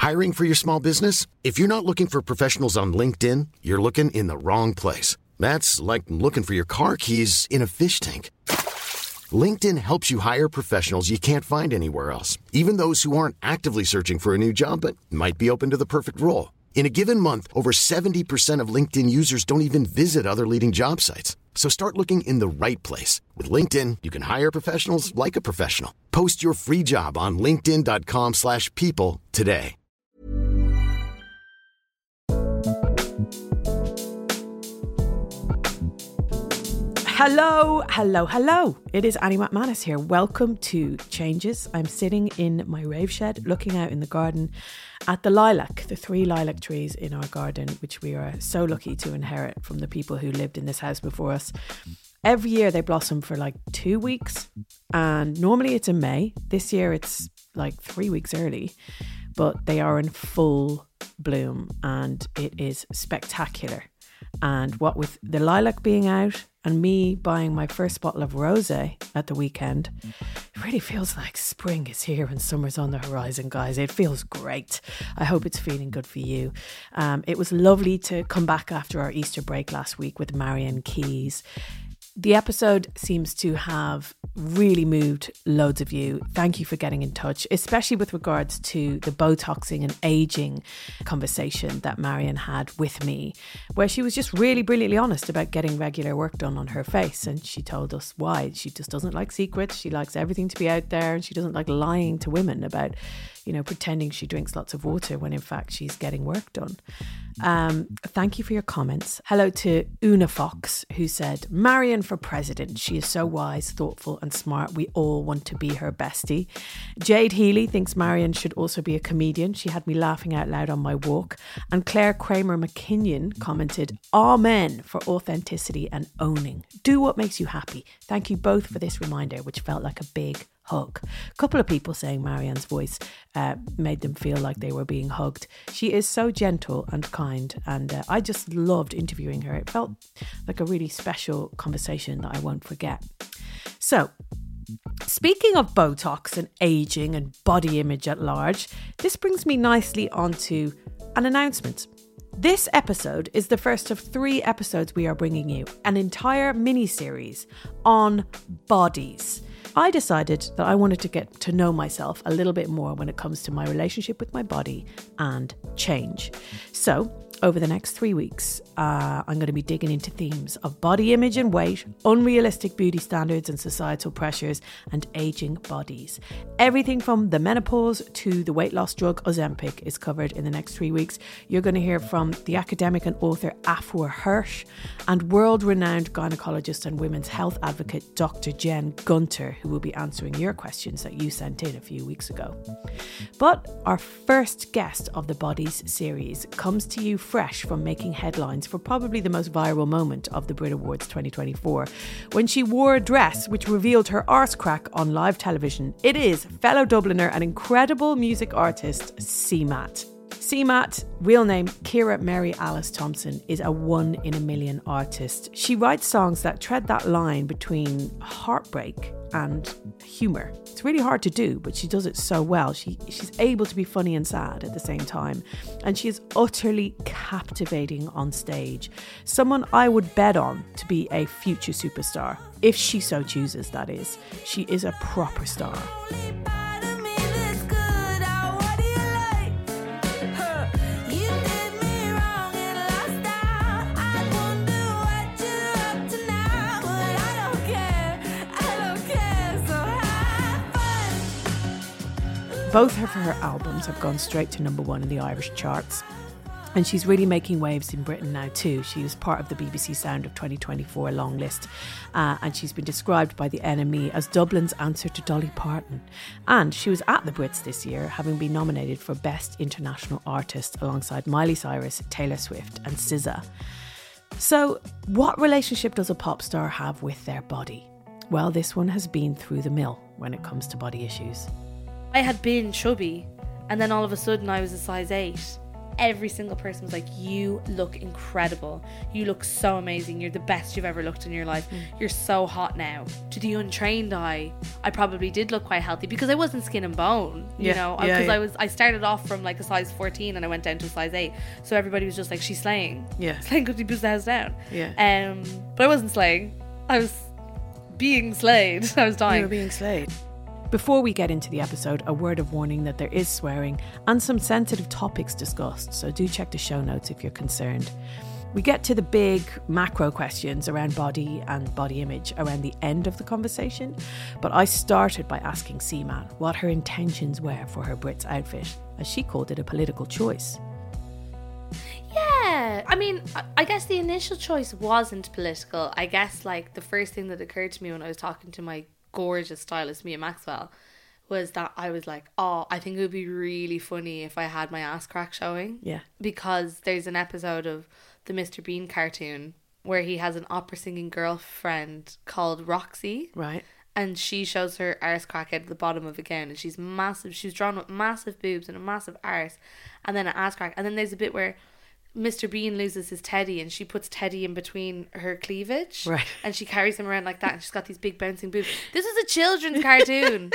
Hiring for your small business? If you're not looking for professionals on LinkedIn, you're looking in the wrong place. That's like looking for your car keys in a fish tank. LinkedIn helps you hire professionals you can't find anywhere else, even those who aren't actively searching for a new job but might be open to the perfect role. In a given month, over 70% of LinkedIn users don't even visit other leading job sites. So start looking in the right place. With LinkedIn, you can hire professionals like a professional. Post your free job on linkedin.com/people today. Hello. It is Annie McManus here. Welcome to Changes. I'm sitting in my rave shed looking out in the garden at the lilac, the 3 lilac trees in our garden, which we are so lucky to inherit from the people who lived in this house before us. Every year they blossom for like 2 weeks, and normally it's in May. This year it's like 3 weeks early, but they are in full bloom and it is spectacular. And what with the lilac being out and me buying my first bottle of rosé at the weekend, it really feels like spring is here and summer's on the horizon, guys. It feels great. I hope it's feeling good for you. It was lovely to come back after our Easter break last week with Marian Keyes. The episode seems to have really moved loads of you. Thank you for getting in touch, especially with regards to the Botoxing and aging conversation that Marian had with me, where she was just really brilliantly honest about getting regular work done on her face. And she told us why. She just doesn't like secrets. She likes everything to be out there, and she doesn't like lying to women about, pretending she drinks lots of water when in fact she's getting work done. Thank you for your comments. Hello to Una Fox, who said, Marian for president. She is so wise, thoughtful and smart. We all want to be her bestie. Jade Healy thinks Marian should also be a comedian. She had me laughing out loud on my walk. And Claire Kramer McKinnon commented, Amen for authenticity and owning. Do what makes you happy. Thank you both for this reminder, which felt like a big hug. A couple of people saying Marianne's voice made them feel like they were being hugged. She is so gentle and kind, and I just loved interviewing her. It felt like a really special conversation that I won't forget. So, speaking of Botox and aging and body image at large, this brings me nicely onto an announcement. This episode is the first of 3 episodes we are bringing you, an entire mini-series on bodies. I decided that I wanted to get to know myself a little bit more when it comes to my relationship with my body and change. So, over the next 3 weeks, I'm going to be digging into themes of body image and weight, unrealistic beauty standards and societal pressures, and aging bodies. Everything from the menopause to the weight loss drug Ozempic is covered in the next 3 weeks. You're going to hear from the academic and author Afua Hirsch and world-renowned gynecologist and women's health advocate Dr. Jen Gunter, who will be answering your questions that you sent in a few weeks ago. But our first guest of the Bodies series comes to you fresh from making headlines for probably the most viral moment of the Brit Awards 2024, when she wore a dress which revealed her arse crack on live television. It is fellow Dubliner and incredible music artist CMAT. CMAT, real name Ciara Mary Alice Thompson, is a 1 in a million artist. She writes songs that tread that line between heartbreak and humour. It's really hard to do, but she does it so well. She's able to be funny and sad at the same time. And she is utterly captivating on stage. Someone I would bet on to be a future superstar, if she so chooses, that is. She is a proper star. Both of her albums have gone straight to number 1 in the Irish charts. And she's really making waves in Britain now too. She was part of the BBC Sound of 2024 long list. And she's been described by the NME as Dublin's answer to Dolly Parton. And she was at the Brits this year, having been nominated for Best International Artist alongside Miley Cyrus, Taylor Swift and SZA. So what relationship does a pop star have with their body? Well, this one has been through the mill when it comes to body issues. I had been chubby, and then all of a sudden I was a size 8, every single person was like, you look incredible, you look so amazing, you're the best you've ever looked in your life, you're so hot now. To the untrained eye, I probably did look quite healthy because I wasn't skin and bone, you know, because I started off from like a size 14 and I went down to a size 8, so everybody was just like, she's slaying, slaying because he puts the house down. But I wasn't slaying, I was being slayed. I was dying. You were being slayed. Before we get into the episode, a word of warning that there is swearing and some sensitive topics discussed, so do check the show notes if you're concerned. We get to the big macro questions around body and body image around the end of the conversation, but I started by asking Seaman what her intentions were for her Brits outfit, as she called it a political choice. Yeah, I mean, I guess the initial choice wasn't political. I guess like the first thing that occurred to me when I was talking to my gorgeous stylist Mia Maxwell was that I was like, oh, I think it would be really funny if I had my ass crack showing. Yeah. Because there's an episode of the Mr. Bean cartoon where he has an opera singing girlfriend called Roxy. Right. And she shows her arse crack out of the bottom of a gown, and she's massive. She's drawn with massive boobs and a massive arse, and then an ass crack. And then there's a bit where Mr. Bean loses his teddy and she puts Teddy in between her cleavage. Right. And she carries him around like that, and she's got these big bouncing boobs. This is a children's cartoon.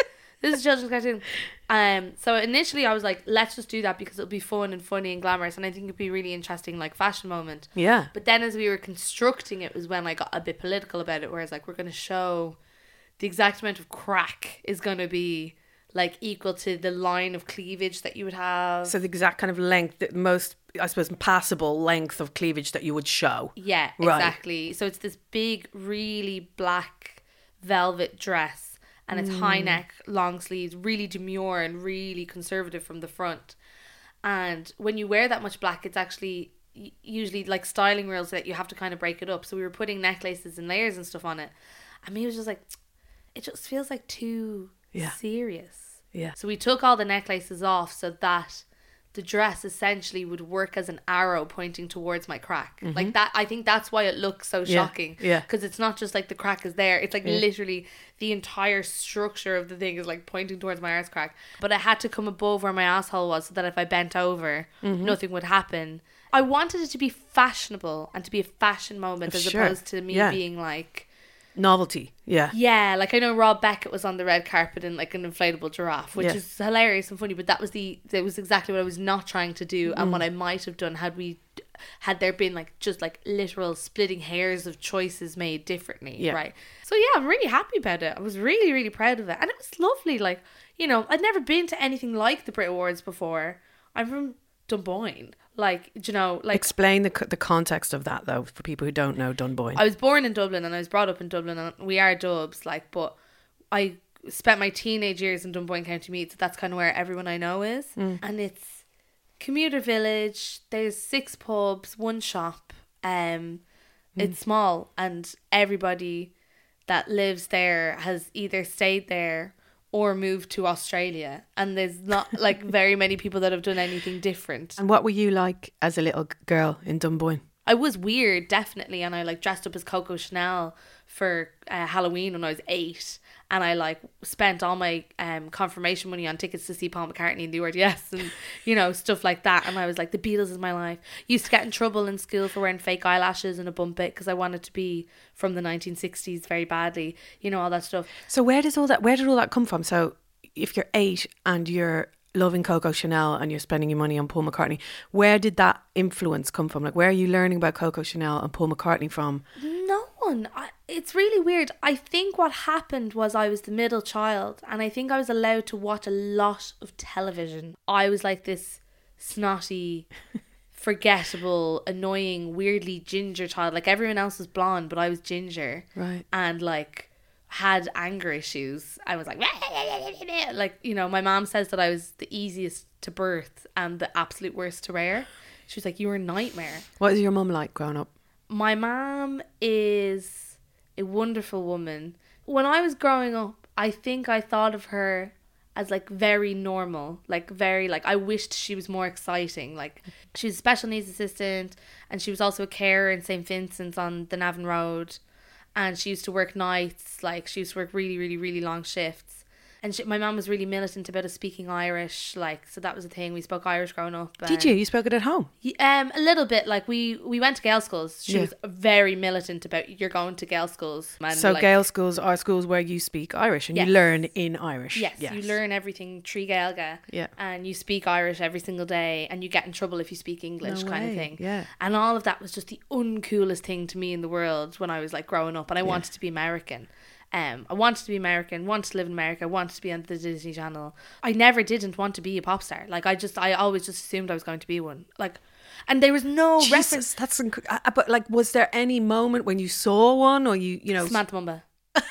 So initially I was like, let's just do that because it'll be fun and funny and glamorous, and I think it'd be a really interesting like fashion moment. Yeah. But then as we were constructing it was when I got a bit political about it, whereas like we're going to show the exact amount of crack is going to be like equal to the line of cleavage that you would have. So the exact kind of length, the most, I suppose, passable length of cleavage that you would show. Yeah, right. Exactly. So it's this big, really black velvet dress, and it's high neck, long sleeves, really demure and really conservative from the front. And when you wear that much black, it's actually usually like styling rules that you have to kind of break it up. So we were putting necklaces and layers and stuff on it. I mean, it was just like, it just feels like too serious. Yeah. So we took all the necklaces off so that the dress essentially would work as an arrow pointing towards my crack. Like that, I think that's why it looks so shocking. Yeah. Because it's not just like the crack is there. It's like literally the entire structure of the thing is like pointing towards my arse crack. But it had to come above where my asshole was so that if I bent over, nothing would happen. I wanted it to be fashionable and to be a fashion moment as opposed to me being like... Novelty, yeah. Like I know Rob Beckett was on the red carpet in like an inflatable giraffe, which is hilarious and funny, but that was exactly what I was not trying to do, and what I might have done had there been like just like literal splitting hairs of choices made differently, right? So yeah, I'm really happy about it. I was really, really proud of it, and it was lovely. Like, you know, I'd never been to anything like the Brit Awards before. I'm from Dunboyne. Like, you know, like... Explain the context of that, though, for people who don't know Dunboyne. I was born in Dublin and I was brought up in Dublin, and we are Dubs, like, but I spent my teenage years in Dunboyne County Meath, so that's kind of where everyone I know is. And it's commuter village, there's 6 pubs, 1 shop, it's small, and everybody that lives there has either stayed there or moved to Australia, and there's not like very many people that have done anything different. And what were you like as a little girl in Dunboyne? I was weird, definitely, and I like dressed up as Coco Chanel for Halloween when I was 8, and I like spent all my confirmation money on tickets to see Paul McCartney in the RDS and, you know, stuff like that. And I was like, the Beatles is my life. Used to get in trouble in school for wearing fake eyelashes and a bump it because I wanted to be from the 1960s very badly, you know, all that stuff. So where did all that come from? So if you're 8 and you're loving Coco Chanel and you're spending your money on Paul McCartney, where did that influence come from? Like, where are you learning about Coco Chanel and Paul McCartney from? No one. It's really weird. I think what happened was I was the middle child, and I think I was allowed to watch a lot of television. I was like this snotty, forgettable, annoying, weirdly ginger child. Like everyone else was blonde, but I was ginger. Right. And like had anger issues. I was like, you know, my mom says that I was the easiest to birth and the absolute worst to rear. She was like, you were a nightmare. What was your mum like growing up? My mom is a wonderful woman. When I was growing up, I think I thought of her as like very normal, like very like I wished she was more exciting. Like she was a special needs assistant, and she was also a carer in St. Vincent's on the Navan Road, and she used to work nights. Like she used to work really, really, really long shifts. And my mum was really militant about us speaking Irish, like, so that was a thing. We spoke Irish growing up. Did you? You spoke it at home? A little bit. Like, we went to Gael schools. She was very militant about, you're going to Gael schools. And so like, Gael schools are schools where you speak Irish and you learn in Irish. Yes, you learn everything Trí Gaeilge. Yeah. And you speak Irish every single day, and you get in trouble if you speak English, kind of thing. Yeah. And all of that was just the uncoolest thing to me in the world when I was like growing up, and I wanted to be American. I wanted to be American, wanted to live in America, wanted to be on the Disney Channel. I never didn't want to be a pop star. Like, I always just assumed I was going to be one. Like, and there was no reference. That's but like, was there any moment when you saw one, or you know? Samantha Mumba.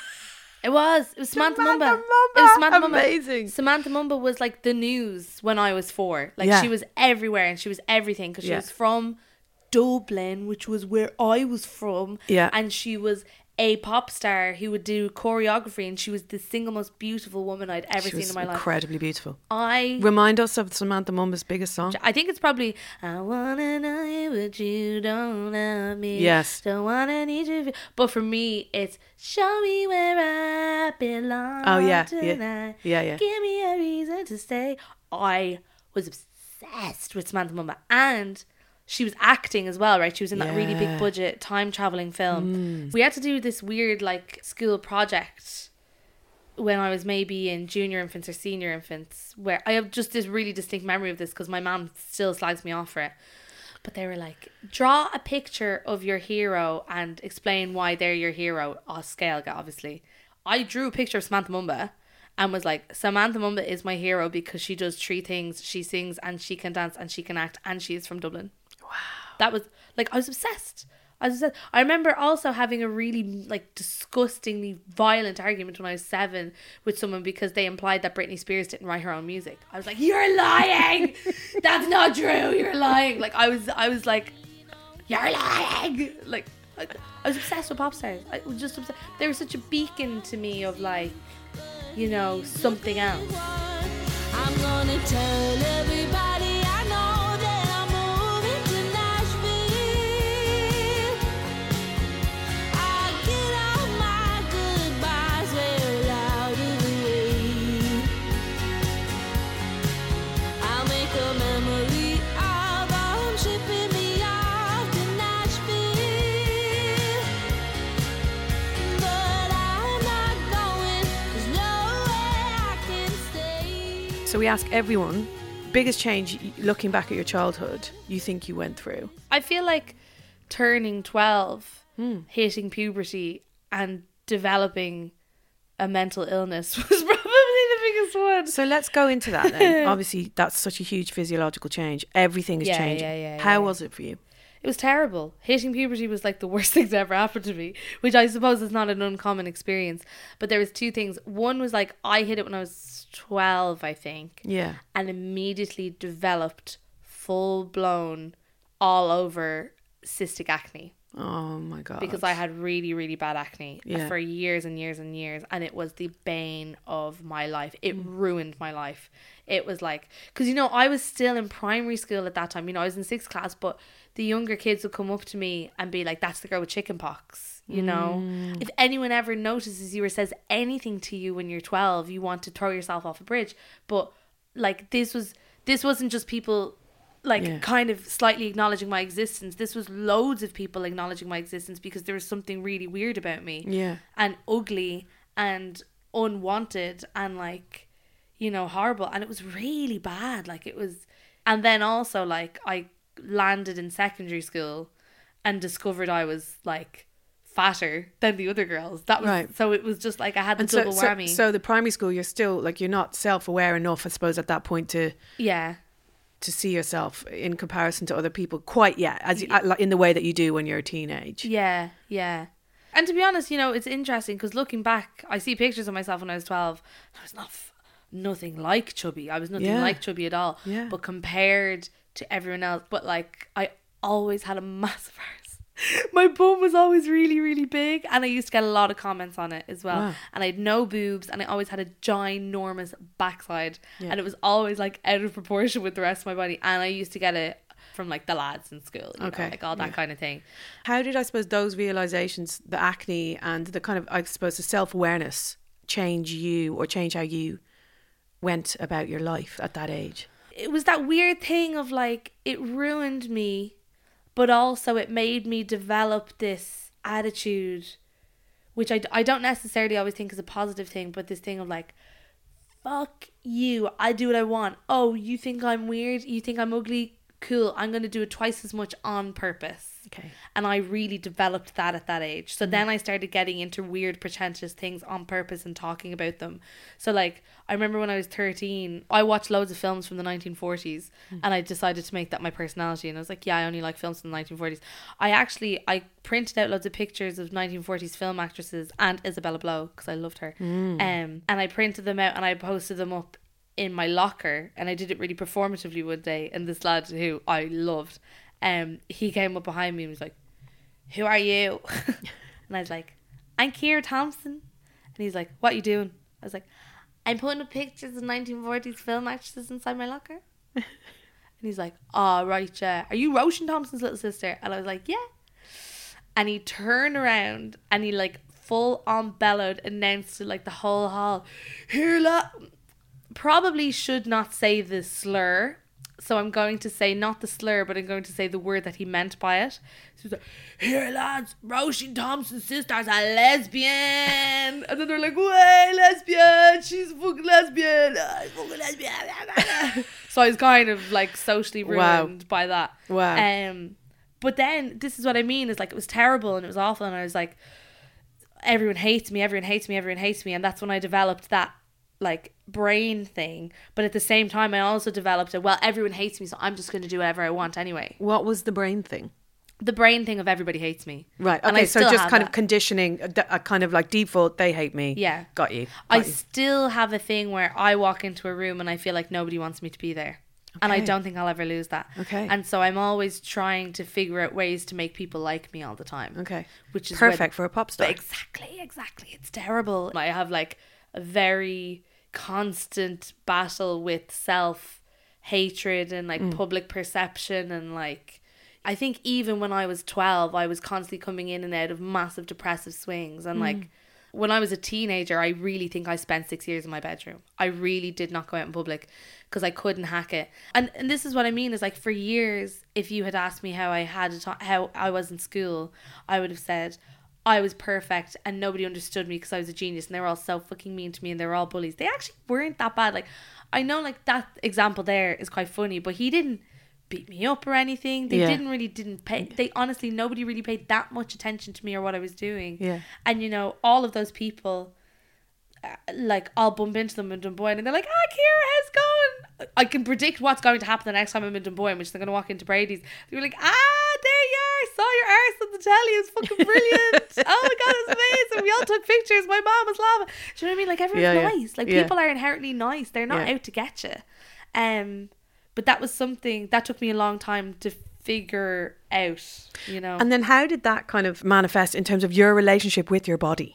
It was Samantha Mumba. It was Samantha Mumba. Amazing. Samantha Mumba was like the news when I was 4. Like, she was everywhere and she was everything, because she was from Dublin, which was where I was from. Yeah. And she was a pop star who would do choreography, and she was the single most beautiful woman I'd ever seen in my life. Incredibly beautiful. I Remind us of Samantha Mumba's biggest song. think it's probably I wanna know you but you don't love me. Yes. Don't wanna need you. But for me, it's show me where I belong. Oh yeah, tonight. yeah. Give me a reason to stay. I was obsessed with Samantha Mumba, and she was acting as well, right? She was in that really big budget time traveling film. We had to do this weird like school project when I was maybe in junior infants or senior infants, where I have just this really distinct memory of this because my mom still slags me off for it. But they were like, draw a picture of your hero and explain why they're your hero. Gaeilge, obviously. I drew a picture of Samantha Mumba and was like, Samantha Mumba is my hero because she does 3 things. She sings and she can dance and she can act, and she is from Dublin. Wow. That was like, I was obsessed. I remember also having a really like disgustingly violent argument when I was 7 with someone because they implied that Britney Spears didn't write her own music. I was like, you're lying. That's not true. You're lying. Like, I was like, you're lying. Like, I was obsessed with pop stars. I was just obsessed. They were such a beacon to me of like, you know, something else. I'm gonna tell everybody I know that I'm moving to Nashville. I get all my goodbyes very loud in the way. I'll make a memory of them shipping me off to Nashville. But I'm not going, there's no way I can stay. So we ask everyone, biggest change looking back at your childhood you think you went through? I feel like turning 12, hitting puberty, and developing a mental illness was probably the biggest one. So let's go into that then. Obviously, that's such a huge physiological change. Everything is changing. How was it for you? It was terrible. Hitting puberty was like the worst thing to ever happen to me, which I suppose is not an uncommon experience. But there was 2 things. One was like, I hit it when I was 12, I think. Yeah. And immediately developed full-blown, all over cystic acne. Oh my God. Because I had really, really bad acne for years and years and years. And it was the bane of my life. It ruined my life. It was like, because, you know, I was still in primary school at that time. You know, I was in 6th class, but the younger kids would come up to me and be like, that's the girl with chicken pox, you know? If anyone ever notices you or says anything to you when you're 12, you want to throw yourself off a bridge. But like, this wasn't just people like kind of slightly acknowledging my existence. This was loads of people acknowledging my existence because there was something really weird about me. Yeah. And ugly and unwanted and like, you know, horrible. And it was really bad. Like, it was. And then also like I landed in secondary school and discovered I was like fatter than the other girls. That was right. So it was just like I had the double whammy. So the primary school, you're still like, you're not self-aware enough, I suppose, at that point to see yourself in comparison to other people quite yet, as you, in the way that you do when you're a teenage. Yeah. And to be honest, you know, it's interesting because looking back, I see pictures of myself when I was 12. I was nothing like chubby. I was nothing like chubby at all. Yeah. But compared to everyone else, but like I always had a massive arse. My bum was always really, really big, and I used to get a lot of comments on it as well. Wow. And I had no boobs, and I always had a ginormous backside, and it was always like out of proportion with the rest of my body. And I used to get it from like the lads in school, you know, like all that kind of thing. How did, I suppose, those realizations, the acne and the kind of, I suppose, the self-awareness change you or change how you went about your life at that age? It was that weird thing of like, it ruined me, but also it made me develop this attitude, which I don't necessarily always think is a positive thing, but this thing of like, fuck you, I do what I want. Oh, you think I'm weird? You think I'm ugly? Cool, I'm going to do it twice as much on purpose. Okay. And I really developed that at that age. So then I started getting into weird, pretentious things on purpose and talking about them. So like, I remember when I was 13, I watched loads of films from the 1940s and I decided to make that my personality. And I was like, yeah, I only like films from the 1940s. I printed out loads of pictures of 1940s film actresses and Isabella Blow because I loved her. And I printed them out and I posted them up in my locker, and I did it really performatively one day, and this lad who I loved, he came up behind me and was like, who are you? And I was like, I'm Keira Thompson. And he's like, what are you doing? I was like, I'm putting up pictures of 1940s film actresses inside my locker. And he's like, oh right, yeah, are you Roisin Thompson's little sister? And I was like, yeah. And he turned around and he like full on bellowed, announced to like the whole hall, here lad, probably should not say the slur, so I'm going to say not the slur, but I'm going to say the word that he meant by it. So he's like, here lads, Roisin Thompson's sister's a lesbian. And then they're like, way lesbian, she's a fucking lesbian, fucking lesbian. So I was kind of like socially ruined by that. Wow. But then this is what I mean, is like, it was terrible and it was awful, and I was like, everyone hates me, everyone hates me, everyone hates me. And that's when I developed that like brain thing. But at the same time I also developed a, well, everyone hates me, so I'm just going to do whatever I want anyway. What was the brain thing? The brain thing of everybody hates me. Right. And Okay. I So still just have kind that. of conditioning, a kind of like default, they hate me. Yeah. Got you. I Got you. still have a thing where I walk into a room and I feel like nobody wants me to be there. And I Okay. don't think I'll ever lose that. Okay. And so I'm always trying to figure out ways to make people like me all the time. Okay. Which is Perfect for a pop star. Exactly. It's terrible. I have like a very constant battle with self-hatred and like public perception, and like, I think even when I was 12, I was constantly coming in and out of massive depressive swings. And like, when I was a teenager, I really think I spent 6 years in my bedroom. I really did not go out in public because I couldn't hack it. And this is what I mean, is like, for years, if you had asked me how I was in school, I would have said I was perfect and nobody understood me because I was a genius, and they were all so fucking mean to me and they were all bullies. They actually weren't that bad. Like, I know like that example there is quite funny, but he didn't beat me up or anything. They Yeah. didn't pay. They honestly, nobody really paid that much attention to me or what I was doing. Yeah. And you know, all of those people, like, I'll bump into them in Dunboyne and they're like, Keira, how's it going? I can predict what's going to happen the next time I'm in Dunboyne, which they're going to walk into Brady's. They're like, there you are, saw your arse on the telly, it was fucking brilliant. Oh my god, it was amazing. We all took pictures, my mom was laughing. Do you know what I mean? Like, everyone's Yeah, yeah. nice. Like, Yeah. people are inherently nice. They're not Yeah. out to get you. But that was something that took me a long time to figure out, you know. And then how did that kind of manifest in terms of your relationship with your body?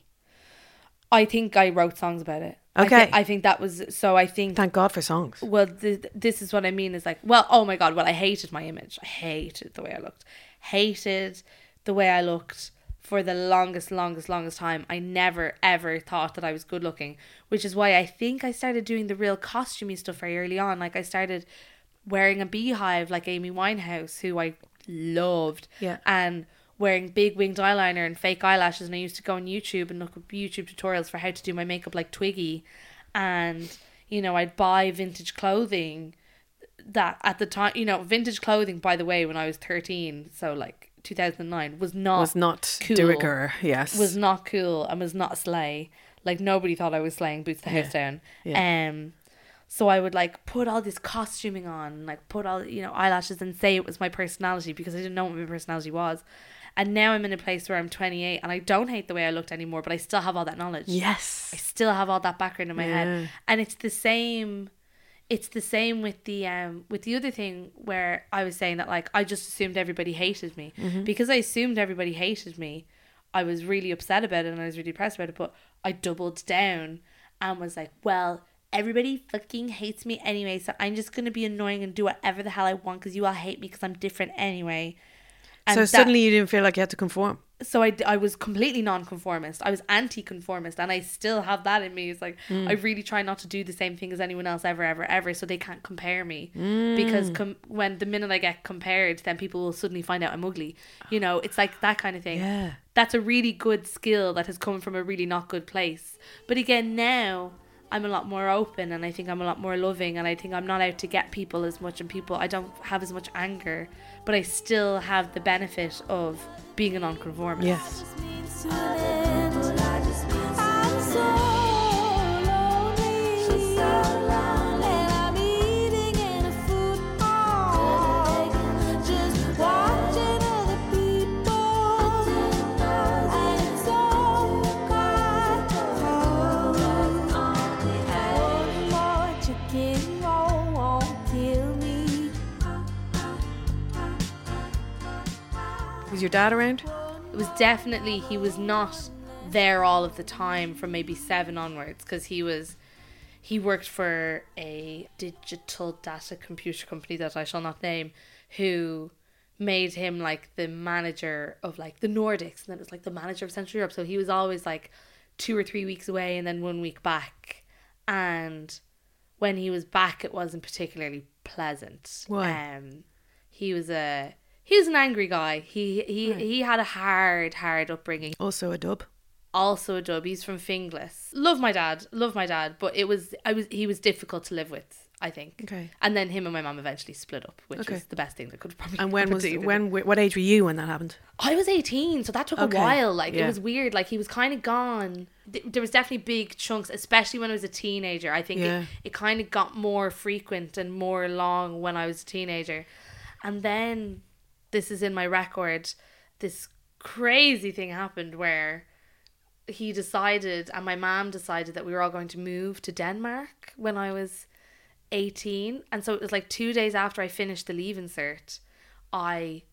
I think I wrote songs about it. Okay. I think that was, so I think, Thank God for songs. well, this is what I mean, is like, well, oh my God, well, I hated my image. I hated the way I looked. Hated the way I looked for the longest time. I never, ever thought that I was good looking, which is why I think I started doing the real costumey stuff very early on. Like, I started wearing a beehive like Amy Winehouse, who I loved. Yeah. And wearing big winged eyeliner and fake eyelashes, and I used to go on YouTube and look up YouTube tutorials for how to do my makeup like Twiggy. And, you know, I'd buy vintage clothing that at the time, you know, vintage clothing, by the way, when I was 13, so like 2009, was not cool. de rigueur, yes. Was not cool and was not a slay. Like, nobody thought I was slaying Boots the House Down. Yeah. So I would like put all this costuming on, like put all, you know, eyelashes, and say it was my personality, because I didn't know what my personality was. And now I'm in a place where I'm 28 and I don't hate the way I looked anymore, but I still have all that knowledge. Yes. I still have all that background in my head. And it's the same with the other thing where I was saying that, like, I just assumed everybody hated me. Because I assumed everybody hated me, I was really upset about it and I was really depressed about it, but I doubled down and was like, well, everybody fucking hates me anyway, so I'm just going to be annoying and do whatever the hell I want because you all hate me because I'm different anyway. And So that- suddenly you didn't feel like you had to conform. so I was completely non-conformist. I was anti-conformist, and I still have that in me. It's like I really try not to do the same thing as anyone else ever, so they can't compare me. Because when the minute I get compared, then people will suddenly find out I'm ugly. You know, it's like that kind of thing. Yeah. That's a really good skill that has come from a really not good place. But again, now I'm a lot more open, and I think I'm a lot more loving, and I think I'm not out to get people as much, and I don't have as much anger, but I still have the benefit of being a non-conformist. Yes. Just means to an end. I'm so lonely. And I'm eating in a food hall. Just watching other people. And it's all quite hard. One more chicken roll won't kill me. Was your dad around? It was definitely, he was not there all of the time from maybe 7 onwards, because he worked for a digital data computer company that I shall not name, who made him like the manager of like the Nordics, and then it was like the manager of Central Europe. So he was always like 2 or 3 weeks away and then 1 week back. And when he was back, it wasn't particularly pleasant. Why? He was an angry guy. He had a hard upbringing. Also a dub. Also a dub. He's from Finglas. Love my dad, but he was difficult to live with, I think. Okay. And then him and my mum eventually split up, which Okay. was the best thing that could probably And happen. what age were you when that happened? I was 18, so that took Okay. a while. Like, Yeah. it was weird. Like, he was kind of gone. There was definitely big chunks, especially when I was a teenager. I think Yeah. it kind of got more frequent and more long when I was a teenager. And then, this is in my record, this crazy thing happened where he decided, and my mom decided, that we were all going to move to Denmark when I was 18. And so it was like 2 days after I finished the Leaving Cert, I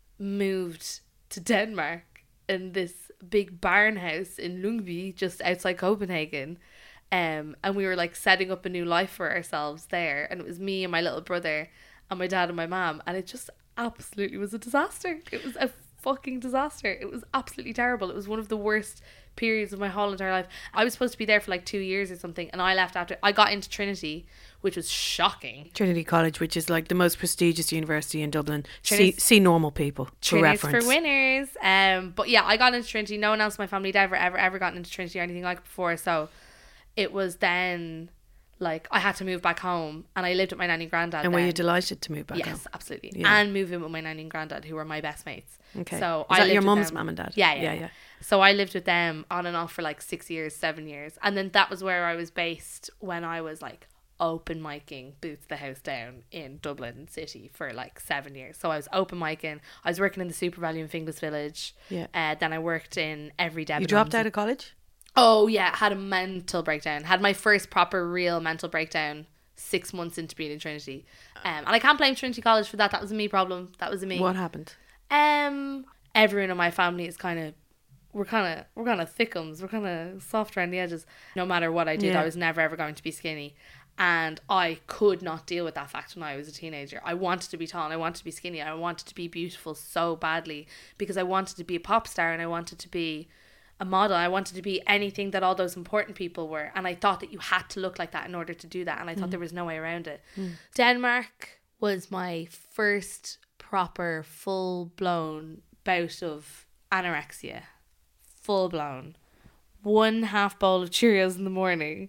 moved to Denmark in this big barn house in Lyngby, just outside Copenhagen. And we were like setting up a new life for ourselves there. And it was me and my little brother and my dad and my mom. And it just absolutely was a disaster. It was a fucking disaster. It was absolutely terrible. It was one of the worst periods of my whole entire life. I was supposed to be there for like 2 years or something, and I left after. I got into Trinity, which was shocking. Trinity College, which is like the most prestigious university in Dublin. Trinity's- See normal people for Trinity's reference. for winners. But yeah, I got into Trinity. No one else in my family had ever gotten into Trinity or anything like it before. So it was then like I had to move back home, and I lived with my nanny and granddad. And were you then. delighted to move back Yes, home? absolutely. Yeah. And move in with my nanny and granddad, who were my best mates. Okay. So Is I that your lived with mum's them- mum and dad? Yeah. So I lived with them on and off for like 6 years, 7 years. And then that was where I was based when I was like open micing Boots the House Down in Dublin City for like 7 years. So I was open micing. I was working in the Super Value in Finglas Village. Yeah. Then I worked in every Debenhams. You dropped out of college? Oh yeah, had a mental breakdown. Had my first proper real mental breakdown 6 months into being in Trinity. And I can't blame Trinity College for that. That was a me problem. That was a me. What happened? Everyone in my family is we're kind of thickums. We're kind of soft around the edges. No matter what I did, Yeah. I was never ever going to be skinny. And I could not deal with that fact when I was a teenager. I wanted to be tall and I wanted to be skinny. I wanted to be beautiful so badly because I wanted to be a pop star and I wanted to be a model. I wanted to be anything that all those important people were. And I thought that you had to look like that in order to do that. And I thought there was no way around it. Denmark was my first proper full-blown bout of anorexia. Full-blown. 1/2 bowl of Cheerios in the morning.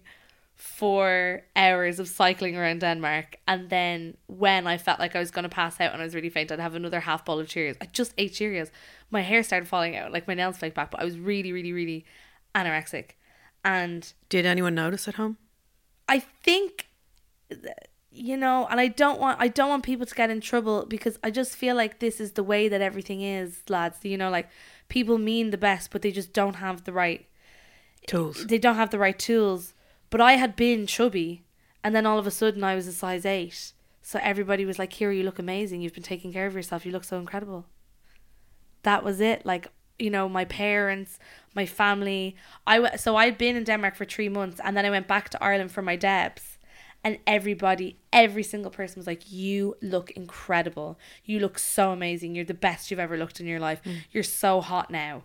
4 hours of cycling around Denmark, and then when I felt like I was going to pass out and I was really faint, I'd have another 1/2 bowl of Cheerios. I just ate Cheerios. My hair started falling out, like my nails flaked back, but I was really, really, really anorexic. And Did anyone notice at home? I think, you know, and I don't want people to get in trouble because I just feel like this is the way that everything is, lads. You know, like people mean the best, but they just don't have the right Tools. They don't have the right tools. But I had been chubby, and then all of a sudden I was a size 8. So everybody was like, "Kira, you look amazing. You've been taking care of yourself. You look so incredible." That was it. Like, you know, my parents, my family. So I'd been in Denmark for 3 months, and then I went back to Ireland for my debs. And every single person was like, you look incredible. You look so amazing. You're the best you've ever looked in your life. You're so hot now.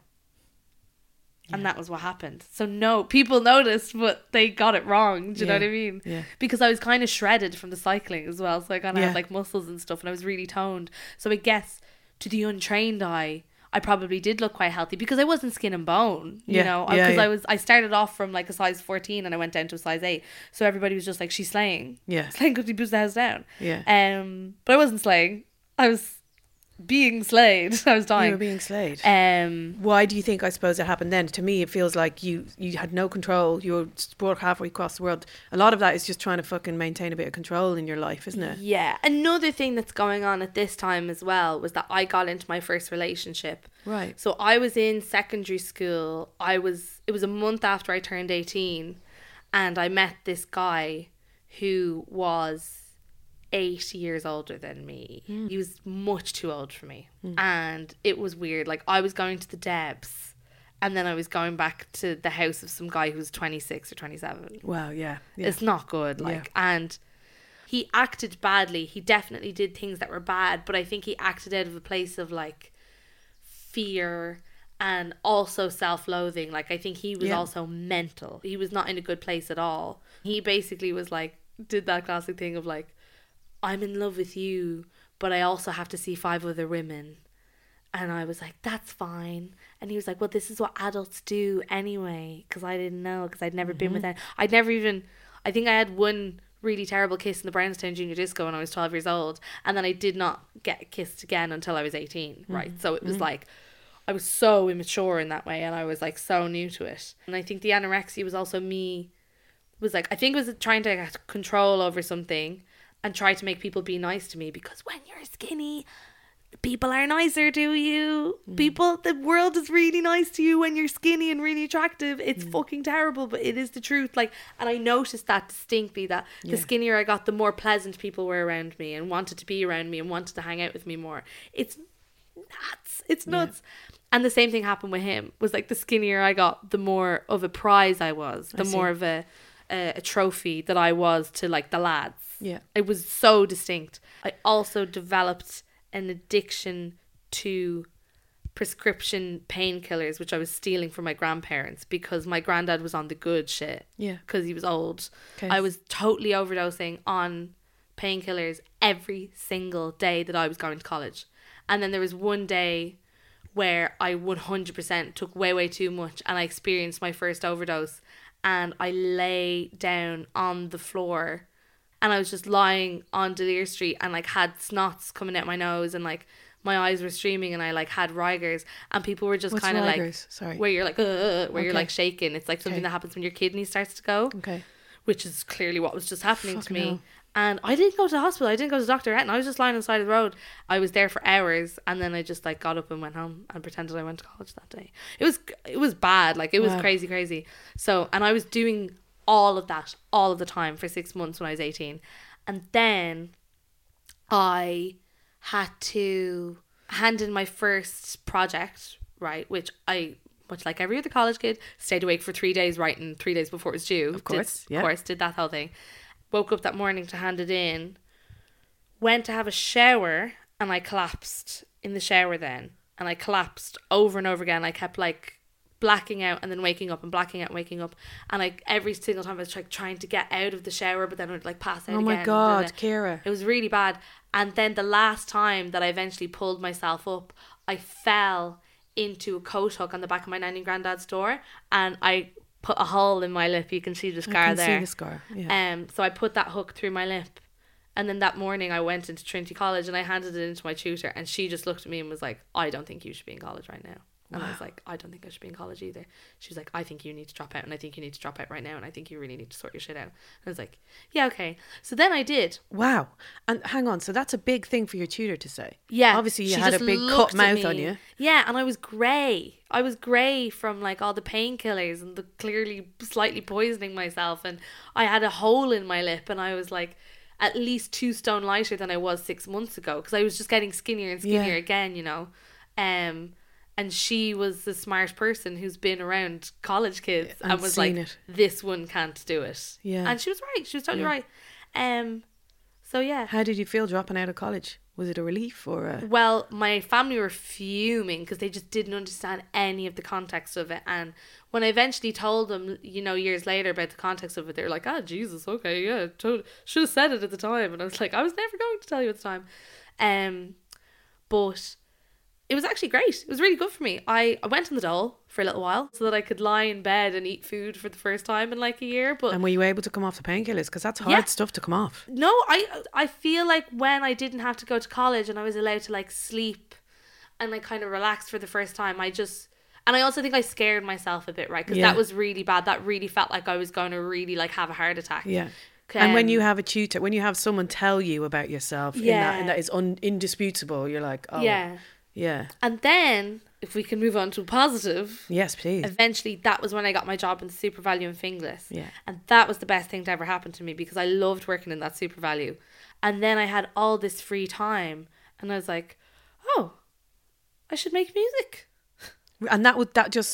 And that was what happened. So no, people noticed, but they got it wrong. Do you know what I mean? Yeah. Because I was kind of shredded from the cycling as well. So I kind of had like muscles and stuff, and I was really toned. So I guess to the untrained eye, I probably did look quite healthy because I wasn't skin and bone, you know, because I started off from like a size 14 and I went down to a size 8. So everybody was just like, she's slaying. Yeah. Slaying because he puts the house down. Yeah. But I wasn't slaying. I was being slayed. I was dying. You were being slayed. Why do you think, I suppose, it happened then? To me, it feels like you had no control. You were brought halfway across the world. A lot of that is just trying to fucking maintain a bit of control in your life, isn't it? Yeah. Another thing that's going on at this time as well was that I got into my first relationship. Right. So I was in secondary school. It was a month after I turned 18, and I met this guy who was 8 years older than me. He was much too old for me. And it was weird. Like, I was going to the Debs, and then I was going back to the house of some guy who was 26 or 27. Wow, yeah. It's not good. Like, and he acted badly. He definitely did things that were bad, but I think he acted out of a place of like fear and also self-loathing. Like, I think he was also mental. He was not in a good place at all. He basically was like, did that classic thing of like, I'm in love with you, but I also have to see 5 other women. And I was like, that's fine. And he was like, well, this is what adults do anyway. Because I didn't know, because I'd never been with them. I think I had one really terrible kiss in the Brownstown Junior Disco when I was 12 years old. And then I did not get kissed again until I was 18, right? So it was like, I was so immature in that way. And I was like so new to it. And I think the anorexia was also I think it was trying to get control over something and try to make people be nice to me, because when you're skinny, people are nicer to you. The world is really nice to you when you're skinny and really attractive. It's fucking terrible, but it is the truth. Like, and I noticed that distinctly, that the skinnier I got, the more pleasant people were around me and wanted to be around me and wanted to hang out with me more. It's nuts. It's nuts. And the same thing happened with him. Was like, the skinnier I got, the more of a prize I was, the more of a trophy that I was to like the lads. Yeah. It was so distinct. I also developed an addiction to prescription painkillers, which I was stealing from my grandparents because my granddad was on the good shit. Yeah. Because he was old. Okay. I was totally overdosing on painkillers every single day that I was going to college. And then there was one day where I 100% took way, way too much, and I experienced my first overdose, and I lay down on the floor. And I was just lying on Delir Street and like had snots coming out my nose, and like my eyes were streaming, and I like had Rigers, and people were just kind of like, sorry, where you're like, where you're like shaking. It's like something that happens when your kidney starts to go. Okay. Which is clearly what was just happening to me. hell. And I didn't go to the hospital. I didn't go to Dr. Etten. I was just lying on the side of the road. I was there for hours, and then I just like got up and went home and pretended I went to college that day. It was bad. Like, it was crazy. So, and I was doing all of that all of the time for 6 months when I was 18. And then I had to hand in my first project, right, which I, much like every other college kid, stayed awake for 3 days writing 3 days before it was due. Of course, did that whole thing. Woke up that morning to hand it in, went to have a shower, and I collapsed in the shower then. And I collapsed over and over again. I kept like blacking out and then waking up and blacking out and waking up. And like every single time I was like trying to get out of the shower, but then I would like pass out again. Oh my God, Ciara. It was really bad. And then the last time that I eventually pulled myself up, I fell into a coat hook on the back of my nanny and granddad's door, and I put a hole in my lip. You can see the scar there. I can see the scar. Yeah. So I put that hook through my lip, and then that morning I went into Trinity College and I handed it into my tutor, and she just looked at me and was like, I don't think you should be in college right now. And I was like, I don't think I should be in college either. She was like, I think you need to drop out, and I think you need to drop out right now, and I think you really need to sort your shit out. And I was like, yeah, okay. So then I did. Wow. And hang on, so that's a big thing for your tutor to say. Yeah. Obviously you she had a just big looked cut at mouth me. on you. Yeah, and I was grey. I was grey from like all the painkillers and the clearly slightly poisoning myself, and I had a hole in my lip, and I was like at least 2 stone lighter than I was 6 months ago, because I was just getting skinnier and skinnier again, you know. And she was the smart person who's been around college kids and was like, this one can't do it. Yeah. And she was right. She was totally right. So yeah. How did you feel dropping out of college? Was it a relief or a... Well, my family were fuming because they just didn't understand any of the context of it. And when I eventually told them, you know, years later about the context of it, they were like, Jesus, okay, yeah, should have said it at the time. And I was like, I was never going to tell you at the time. But it was actually great. It was really good for me. I went on the dole for a little while so that I could lie in bed and eat food for the first time in like a year. But And were you able to come off the painkillers? Because that's hard stuff to come off. no, I feel like when I didn't have to go to college and I was allowed to like sleep and like kind of relax for the first time, and I also think I scared myself a bit, right? Because that was really bad. That really felt like I was going to really like have a heart attack. Yeah. And when you have a tutor, when you have someone tell you about yourself and that is indisputable, you're like, oh. Yeah. And then, if we can move on to a positive. Yes, please. Eventually, that was when I got my job in the Super Value in Finglas. Yeah. And that was the best thing to ever happen to me because I loved working in that Super Value. And then I had all this free time. And I was like, oh, I should make music. And that was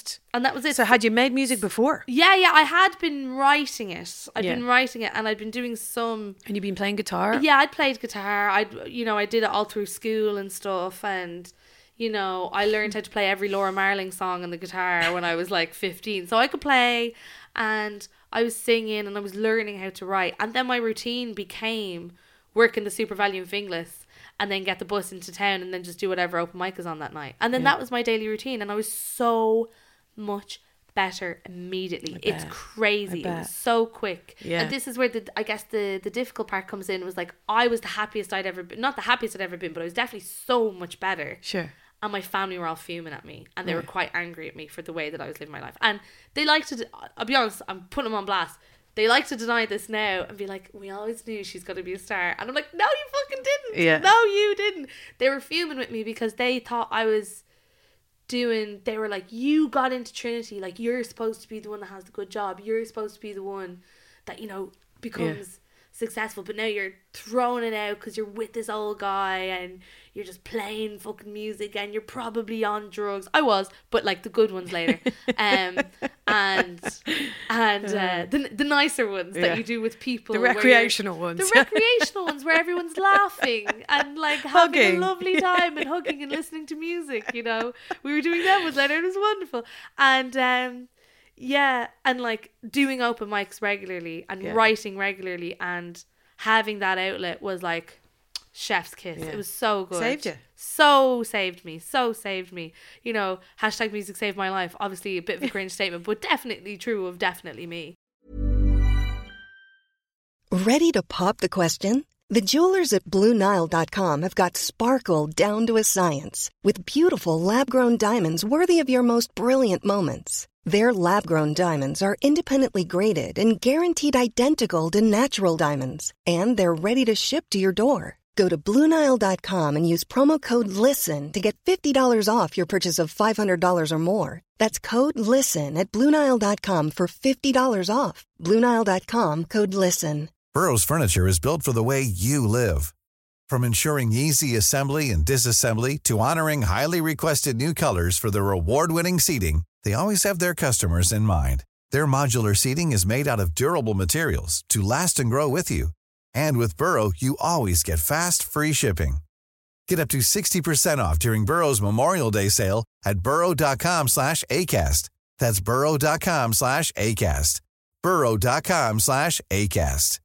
it. So had you made music before? Yeah, I had been writing it. I'd been writing it and I'd been doing some... And you've been playing guitar? Yeah, I'd played guitar. I did it all through school and stuff. And, you know, I learned how to play every Laura Marling song on the guitar when I was like 15. So I could play and I was singing and I was learning how to write. And then my routine became work in the Super Value in Finglas and then get the bus into town and then just do whatever open mic is on that night. And then that was my daily routine. And I was so much better immediately. It's crazy. It was so quick. Yeah. And this is where I guess the difficult part comes in. It was like I was the happiest I'd ever been. Not the happiest I'd ever been, but I was definitely so much better. Sure. And my family were all fuming at me. And they were quite angry at me for the way that I was living my life. And they like to... I'll be honest, I'm putting them on blast. They like to deny this now and be like, we always knew she's going to be a star. And I'm like, no, you fucking didn't. Yeah. No, you didn't. They were fuming with me because they thought I was they were like, you got into Trinity. Like, you're supposed to be the one that has the good job. You're supposed to be the one that, you know, becomes successful. But now you're throwing it out because you're with this old guy and you're just playing fucking music and you're probably on drugs. I was, but like the good ones later. And the nicer ones that you do with people. The recreational ones. The recreational ones where everyone's laughing and like having a lovely time and hugging and listening to music, you know. We were doing that with Leonard. It was wonderful. And and like doing open mics regularly and writing regularly and having that outlet was like chef's kiss. It was so good. Saved you. So saved me. You know, hashtag music saved my life. Obviously a bit of a cringe statement, but definitely true of definitely me. Ready to pop the question? The jewelers at BlueNile.com have got sparkle down to a science with beautiful lab-grown diamonds worthy of your most brilliant moments. Their lab-grown diamonds are independently graded and guaranteed identical to natural diamonds, and they're ready to ship to your door. Go to BlueNile.com and use promo code LISTEN to get $50 off your purchase of $500 or more. That's code LISTEN at BlueNile.com for $50 off. BlueNile.com, code LISTEN. Burrow's furniture is built for the way you live. From ensuring easy assembly and disassembly to honoring highly requested new colors for their award-winning seating, they always have their customers in mind. Their modular seating is made out of durable materials to last and grow with you. And with Burrow, you always get fast, free shipping. Get up to 60% off during Burrow's Memorial Day sale at burrow.com/ACAST. That's burrow.com/ACAST. burrow.com/ACAST.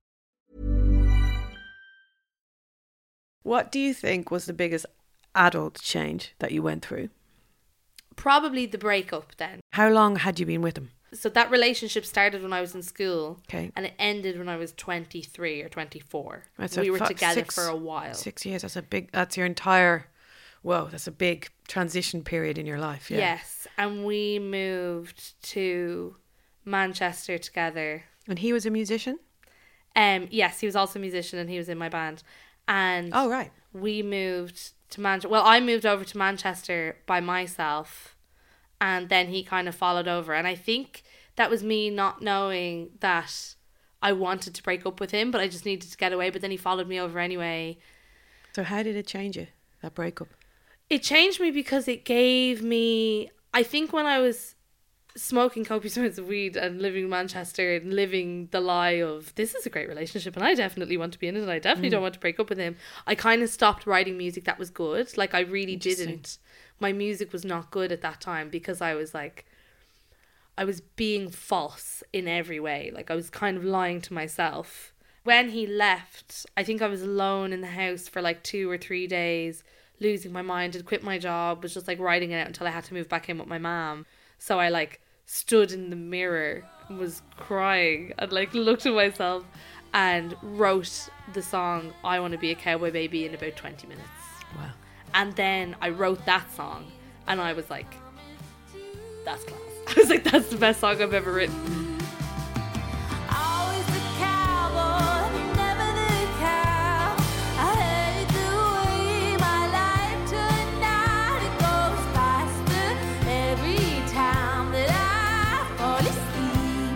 What do you think was the biggest adult change that you went through? Probably the breakup then. How long had you been with him? So that relationship started when I was in school. Okay. And it ended when I was 23 or 24. Right, so we were together for a while. 6 years. That's your entire, that's a big transition period in your life. Yeah. Yes. And we moved to Manchester together. And he was a musician? Yes, he was also a musician and he was in my band. And oh, right. We moved to Manchester. Well, I moved over to Manchester by myself and then he kind of followed over. And I think that was me not knowing that I wanted to break up with him, but I just needed to get away. But then he followed me over anyway. So how did it change you, that breakup? It changed me because it gave me... I think when I was smoking copious amounts of weed and living in Manchester and living the lie of this is a great relationship and I definitely want to be in it and I definitely don't want to break up with him, I kind of stopped writing music that was good. Like I really didn't. My music was not good at that time because I was like, I was being false in every way. Like I was kind of lying to myself. When he left, I think I was alone in the house for like 2 or 3 days, losing my mind, had quit my job, was just like writing it out until I had to move back in with my mom. So I like stood in the mirror, was crying and like looked at myself and wrote the song I Want to Be a Cowboy Baby in about 20 minutes. Wow. And then I wrote that song and I was like, that's class. I was like, that's the best song I've ever written. Always the cowboy, never the cow. I hate the way my life turned out. It goes faster every time that I fall asleep.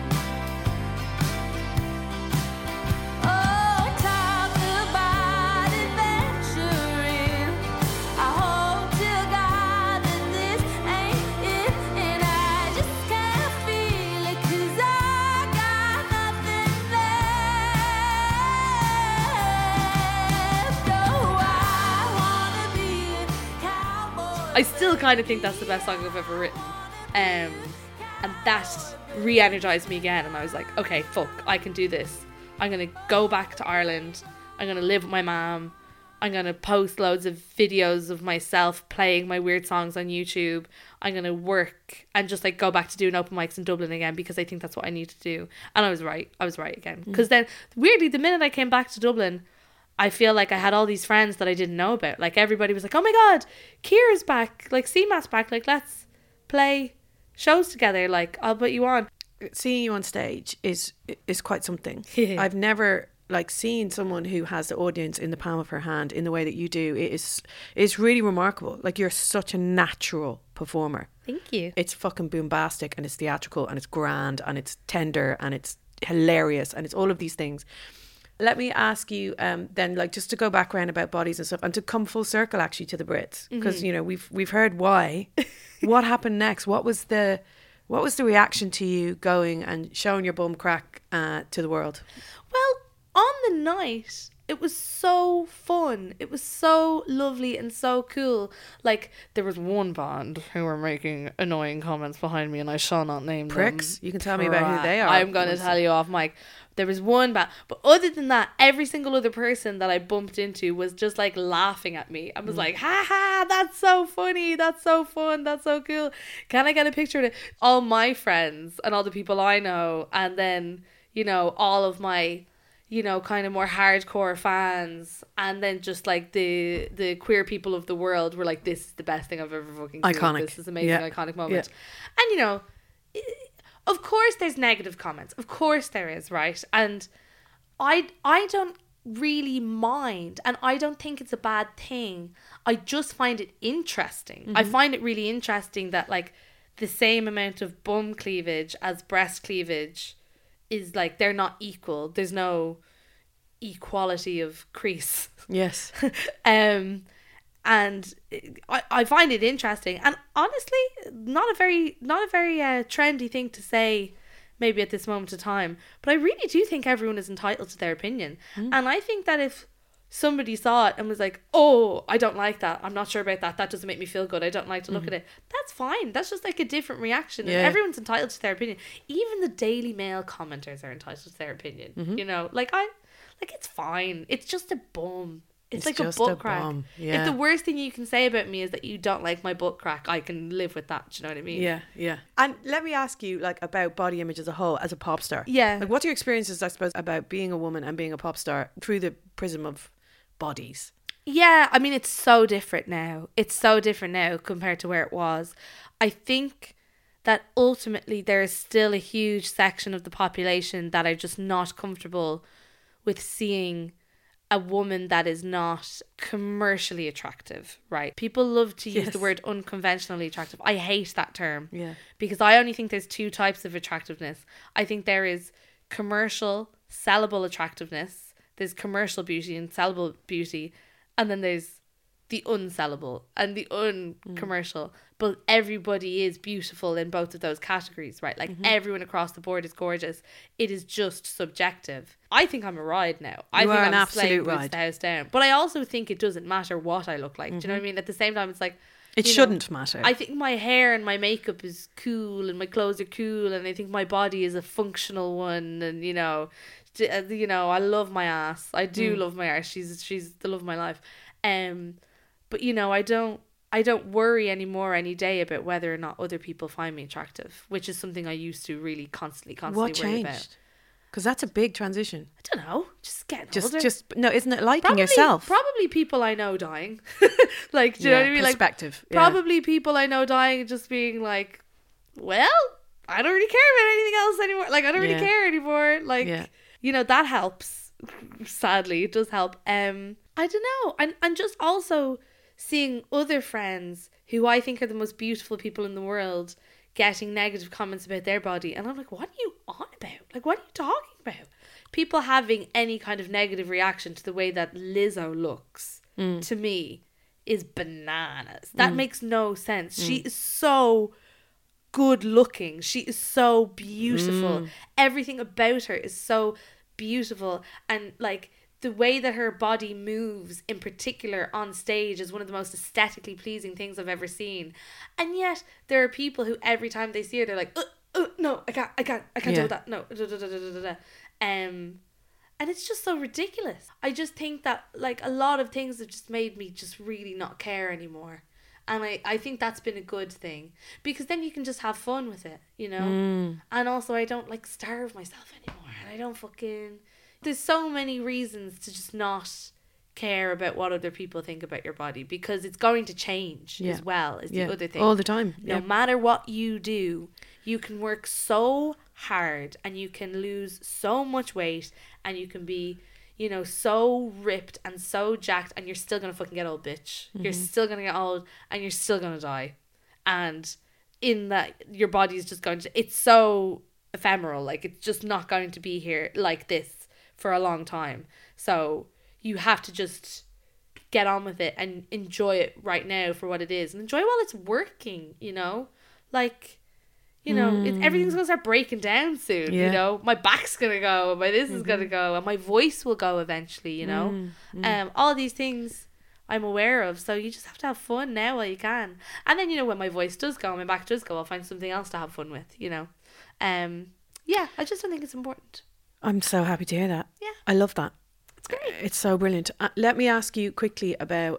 Oh, talk about adventuring. I hope to God that this ain't it, and I just can't feel it 'cause I got nothing left. Oh, I wanna be a cowboy. I still kind of think that's the best song I've ever written. And that re-energized me again. And I was like, okay, fuck, I can do this. I'm going to go back to Ireland. I'm going to live with my mom. I'm going to post loads of videos of myself playing my weird songs on YouTube. I'm going to work and just like go back to doing open mics in Dublin again because I think that's what I need to do. And I was right. I was right again. Because then, weirdly, the minute I came back to Dublin, I feel like I had all these friends that I didn't know about. Like everybody was like, oh my God, Kira's back. Like CMA's back. Like let's play shows together. Like I'll put you on. Seeing you on stage is quite something. I've never like seen someone who has the audience in the palm of her hand in the way that you do. It's really remarkable. Like you're such a natural performer. Thank you. It's fucking boombastic and it's theatrical and it's grand and it's tender and it's hilarious and it's all of these things. Let me ask you then, like, just to go back around about bodies and stuff and to come full circle actually to the Brits, because you know we've heard why. What happened next? What was the reaction to you going and showing your bum crack to the world? Well, on the night, it was so fun. It was so lovely and so cool. Like, there was one band who were making annoying comments behind me and I shall not name Pricks. them. You can tell me about who they are. I'm going to tell you off mic. There was one band. But other than that, every single other person that I bumped into was just like laughing at me. I was like, ha ha, that's so funny. That's so fun. That's so cool. Can I get a picture of it? All my friends and all the people I know. And then, you know, all of my, you know, kind of more hardcore fans, and then just like the queer people of the world were like, this is the best thing I've ever fucking seen. Iconic. This is amazing, Yeah. iconic moment. Yeah. And you know, of course there's negative comments. Of course there is, right? And I don't really mind, and I don't think it's a bad thing. I just find it interesting. I find it really interesting that like the same amount of bum cleavage as breast cleavage is like, they're not equal. There's no equality of crease. Yes. And I find it interesting, and honestly not a very trendy thing to say maybe at this moment of time, but I really do think everyone is entitled to their opinion. And I think that if somebody saw it and was like, oh, I don't like that, I'm not sure about that doesn't make me feel good, I don't like to look at it, that's fine. That's just like a different reaction. Yeah. And everyone's entitled to their opinion. Even the Daily Mail commenters are entitled to their opinion. You know, like it's fine. It's just a bum. It's like just a butt a crack. bum. Yeah. If the worst thing you can say about me is that you don't like my butt crack, I can live with that. Do you know what I mean? Yeah, yeah. And let me ask you, like, about body image as a whole, as a pop star. Yeah. Like, what's your experiences, I suppose, about being a woman and being a pop star through the prism of bodies? Yeah, I mean, it's so different now. It's so different now compared to where it was. I think that ultimately there is still a huge section of the population that are just not comfortable with seeing a woman that is not commercially attractive, right? People love to use the word unconventionally attractive. I hate that term. Yeah. Because I only think there's two types of attractiveness. I think there is commercial, sellable attractiveness. There's commercial beauty and sellable beauty. And then there's the unsellable and the uncommercial, but everybody is beautiful in both of those categories, right? Like everyone across the board is gorgeous. It is just subjective. I think I'm a ride now. I You think are I'm an absolute slaying boots ride. the house down. But I also think it doesn't matter what I look like. Do you know what I mean? At the same time, it's like, It you know, shouldn't matter. I think my hair and my makeup is cool and my clothes are cool, and I think my body is a functional one, and you know, I love my ass. I do love my ass. She's the love of my life. But you know, I don't worry anymore any day about whether or not other people find me attractive, which is something I used to really constantly What worry changed? about. Because that's a big transition. I don't know, just getting older. No, isn't it liking yourself? Probably people I know dying. Like, do you know what I mean? Perspective. Like, probably people I know dying and just being like, well, I don't really care about anything else anymore. Like, I don't really care anymore. Like, you know, that helps. Sadly, it does help. I don't know. And just also seeing other friends who I think are the most beautiful people in the world getting negative comments about their body, and I'm like, what are you on about? Like, what are you talking about? People having any kind of negative reaction to the way that Lizzo looks, to me, is bananas. That makes no sense. She is so good looking. She is so beautiful. Everything about her is so beautiful, and like the way that her body moves in particular on stage is one of the most aesthetically pleasing things I've ever seen. And yet there are people who every time they see her, they're like, no, I can't deal with that. No. And it's just so ridiculous. I just think that like a lot of things have just made me just really not care anymore. And I think that's been a good thing, because then you can just have fun with it, you know? And also I don't like starve myself anymore, and I don't fucking... There's so many reasons to just not care about what other people think about your body, because it's going to change as well, is the other thing. All the time. No matter what you do, you can work so hard and you can lose so much weight and you can be, you know, so ripped and so jacked, and you're still going to fucking get old, bitch. You're still going to get old and you're still going to die. And in that, your body is just going to... It's so ephemeral. Like, it's just not going to be here like this for a long time. So you have to just get on with it and enjoy it right now for what it is, and enjoy while it's working, you know? Like, you know, everything's gonna start breaking down soon, you know? My back's gonna go, and my this is gonna go, and my voice will go eventually, you know? All these things I'm aware of, so you just have to have fun now while you can. And then, you know, when my voice does go and my back does go, I'll find something else to have fun with, you know? Yeah, I just don't think it's important. I'm so happy to hear that. Yeah. I love that. It's great. It's so brilliant. Let me ask you quickly about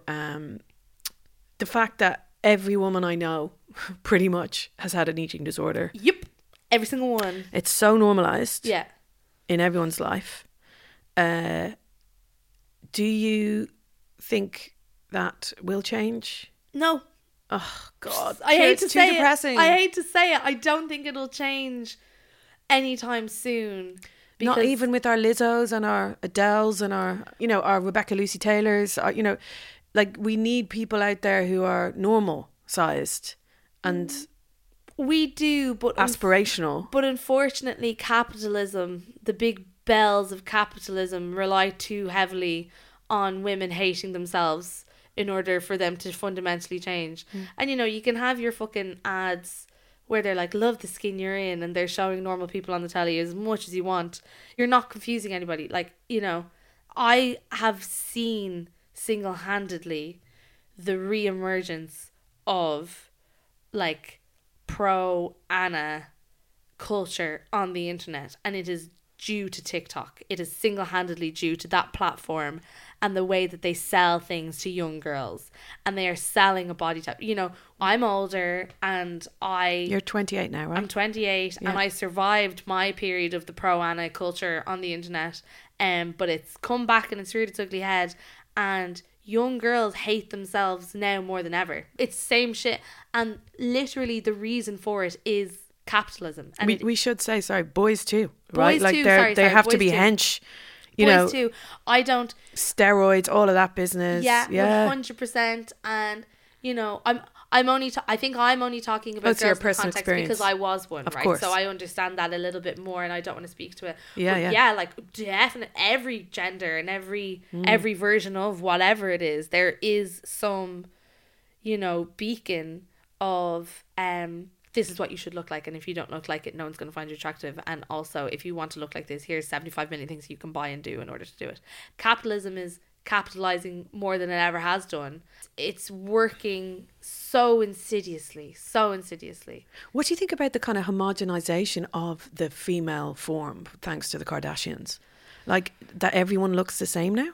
the fact that every woman I know pretty much has had an eating disorder. Yep. Every single one. It's so normalised Yeah. in everyone's life. Do you think that will change? No. Oh, God. I hate It's to too say depressing. it. I hate to say it. I don't think it'll change anytime soon. Not even with our Lizzos and our Adeles and our, you know, our Rebecca Lucy Taylors. You know, like, we need people out there who are normal sized and we do, but aspirational. But unfortunately, capitalism, the big bells of capitalism, rely too heavily on women hating themselves in order for them to fundamentally change. And you know, you can have your fucking ads where they're like, love the skin you're in, and they're showing normal people on the telly as much as you want. You're not confusing anybody. Like, you know, I have seen single-handedly the re-emergence of like pro-Anna culture on the internet, and it is due to TikTok. It is single-handedly due to that platform and the way that they sell things to young girls, and they are selling a body type. You know, I'm older and You're 28 now, right? I'm 28 Yeah. and I survived my period of the pro-Anna culture on the internet, but it's come back and it's reared its ugly head, and young girls hate themselves now more than ever. It's the same shit, and literally the reason for it is capitalism. And we should say, sorry, boys too, right? Boys Like too, they have to boys be too. hench, you know, boys too. I don't... steroids, all of that business. Yeah, Yeah. 100%. And you know, I'm only I think I'm only talking about That's your girls in personal context experience. because I was one, Of right? course. So I understand that a little bit more, and I don't want to speak to it. Yeah, But yeah. like definitely every gender and every version of whatever it is, there is some, you know, beacon of this is what you should look like, and if you don't look like it, no one's going to find you attractive. And also, if you want to look like this, here's 75 million things you can buy and do in order to do it. Capitalism is capitalizing more than it ever has done. It's working so insidiously. What do you think about the kind of homogenization of the female form thanks to the Kardashians? Like, that everyone looks the same now?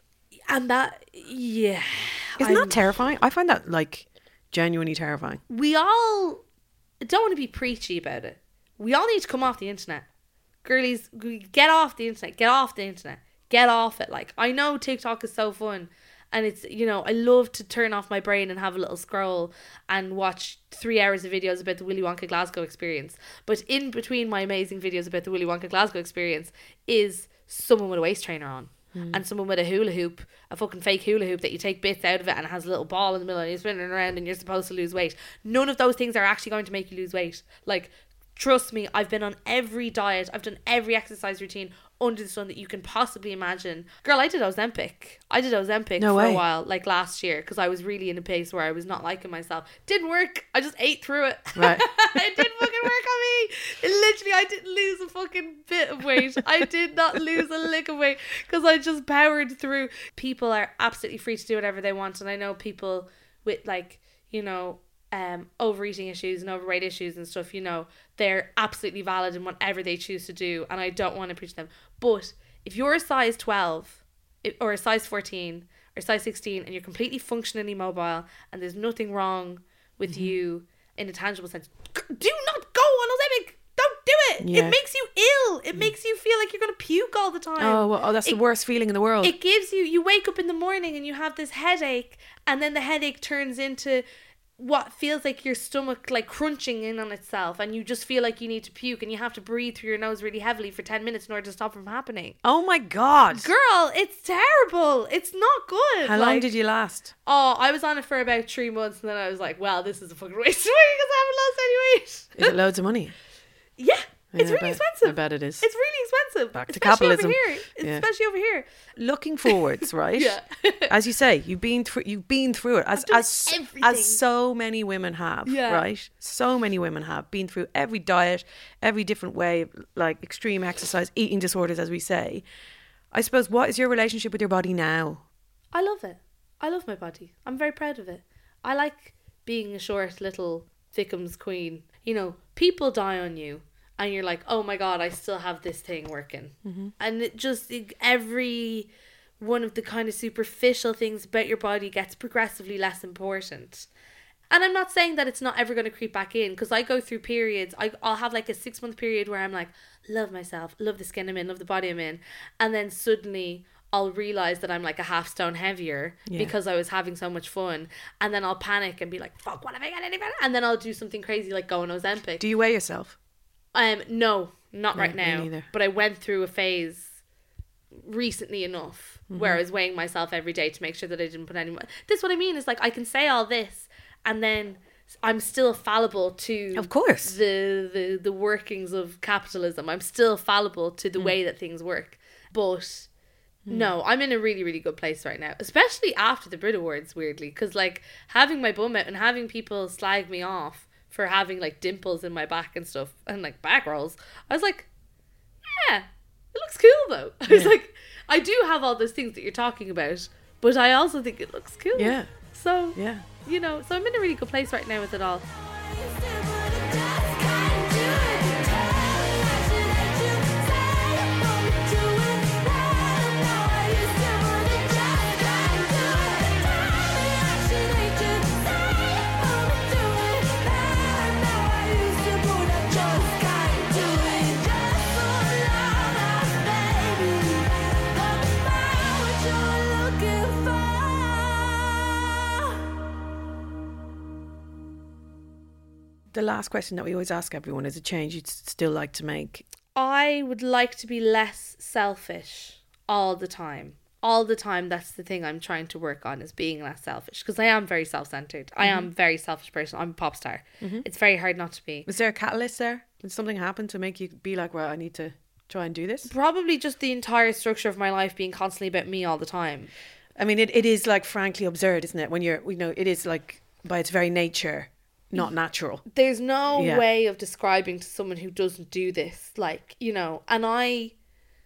And that, yeah. Isn't that terrifying? I find that, like, genuinely terrifying. We all don't want to be preachy about it. We all need to come off the internet. Girlies, get off the internet. Get off the internet. Get off it. Like, I know TikTok is so fun, and it's, you know, I love to turn off my brain and have a little scroll and watch 3 hours of videos about the Willy Wonka Glasgow experience. But in between my amazing videos about the Willy Wonka Glasgow experience is someone with a waist trainer on. And someone with a hula hoop, a fucking fake hula hoop that you take bits out of it and it has a little ball in the middle and you're spinning around and you're supposed to lose weight. None of those things are actually going to make you lose weight. Like, trust me, I've been on every diet, I've done every exercise routine under the sun that you can possibly imagine. Girl, I did Ozempic No for way. a while, like last year, because I was really in a pace where I was not liking myself. Didn't work. I just ate through it. Right. It didn't fucking work on me. Literally, I didn't lose a fucking bit of weight. I did not lose a lick of weight because I just powered through. People are absolutely free to do whatever they want, and I know people with, like, you know, overeating issues and overweight issues and stuff, you know, they're absolutely valid in whatever they choose to do, and I don't want to preach them. But if you're a size 12 or a size 14 or size 16 and you're completely functionally mobile and there's nothing wrong with you in a tangible sense, do not go on Ozempic. Don't do it. Yeah. It makes you ill. It makes you feel like you're going to puke all the time. Oh, that's the worst feeling in the world. It gives you wake up in the morning and you have this headache, and then the headache turns into what feels like your stomach like crunching in on itself, and you just feel like you need to puke, and you have to breathe through your nose really heavily for 10 minutes in order to stop from happening. Oh my God. Girl, it's terrible. It's not good. How long did you last? Oh, I was on it for about 3 months, and then I was like, well, this is a fucking waste of money because I haven't lost any weight. Is it loads of money? Yeah. It's Yeah, really I expensive. bet it is. It's really expensive. Back to especially capitalism. Over here. Yeah. Especially over here. Looking forwards, right? Yeah. As you say, you've been through it done as everything. so many women have, Yeah. right? So many women have been through every diet, every different way, like extreme exercise, eating disorders, as we say. I suppose, what is your relationship with your body now? I love it. I love my body. I'm very proud of it. I like being a short little Thickums queen. You know, people die on you and you're like, oh my God, I still have this thing working. And every one of the kind of superficial things about your body gets progressively less important. And I'm not saying that it's not ever going to creep back in, because I go through periods. I'll have like a 6-month period where I'm like, love myself, love the skin I'm in, love the body I'm in. And then suddenly I'll realise that I'm like a half stone heavier because I was having so much fun. And then I'll panic and be like, fuck, what have I got any better? And then I'll do something crazy like go on Ozempic. Do you weigh yourself? No, not right me now. neither. But I went through a phase recently enough where I was weighing myself every day to make sure that I didn't put any. This is what I mean, is like I can say all this and then I'm still fallible to, Of course. the workings of capitalism. I'm still fallible to the way that things work. But no, I'm in a really, really good place right now, especially after the Brit Awards, weirdly, because like having my bum out and having people slag me off for having like dimples in my back and stuff and like back rolls, I was like, yeah, it looks cool though. I was like, I do have all those things that you're talking about, but I also think it looks cool. Yeah. So, Yeah. you know, so I'm in a really good place right now with it all. The last question that we always ask everyone is a change you'd still like to make. I would like to be less selfish all the time. all the time, that's the thing I'm trying to work on, is being less selfish, because I am very self-centered. I am a very selfish person. I'm a pop star. It's very hard not to be. Was there a catalyst there? Did something happen to make you be like, well, I need to try and do this? Probably just the entire structure of my life being constantly about me all the time. I mean, it is like frankly absurd, isn't it? When you're, it is like by its very nature, not natural. There's no Yeah. way of describing to someone who doesn't do this, like, and I,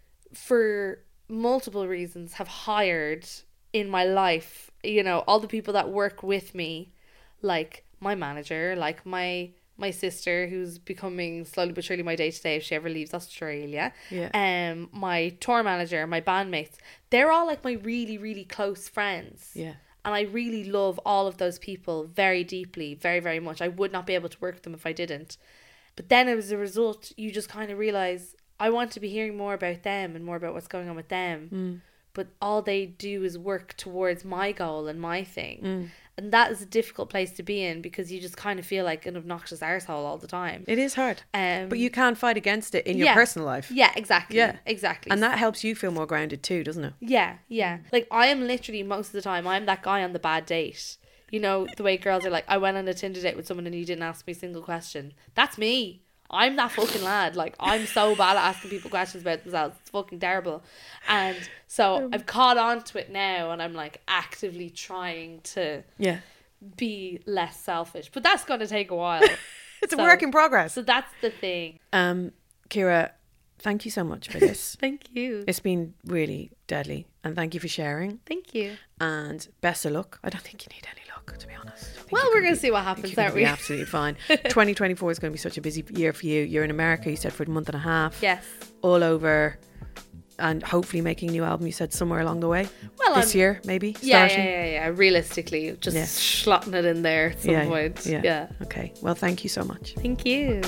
for multiple reasons, have hired in my life, all the people that work with me, like my manager, like my sister, who's becoming slowly but surely my day-to-day if she ever leaves Australia. Yeah. My tour manager, my bandmates, they're all like my really, really close friends. Yeah. And I really love all of those people very deeply, very, very much. I would not be able to work with them if I didn't. But then as a result, you just kind of realise I want to be hearing more about them and more about what's going on with them. But all they do is work towards my goal and my thing. And that is a difficult place to be in, because you just kind of feel like an obnoxious arsehole all the time. It is hard. But you can't fight against it in your Yeah. personal life. Yeah, exactly. Yeah. Exactly. And that helps you feel more grounded too, doesn't it? Yeah. Like, I am literally, most of the time, I'm that guy on the bad date. The way girls are like, I went on a Tinder date with someone and you didn't ask me a single question. That's me. I'm that fucking lad. Like, I'm so bad at asking people questions about themselves. It's fucking terrible. And so I've caught on to it now, and I'm like actively trying to be less selfish. But that's going to take a while. It's a work in progress. So that's the thing. Ciara, thank you so much for this. Thank you. It's been really deadly, and thank you for sharing. Thank you. And best of luck. I don't think you need any luck, to be honest. I think Well, you're we're gonna going be- to see what I think happens, you're aren't gonna be we? absolutely fine. 2024 is going to be such a busy year for you. You're in America, you said, for a month and a half. Yes. All over, and hopefully making a new album, you said, somewhere along the way. Well, this year, maybe, Yeah. starting. Realistically, just Yeah. slotting it in there at some point. Yeah. Okay. Well, thank you so much. Thank you.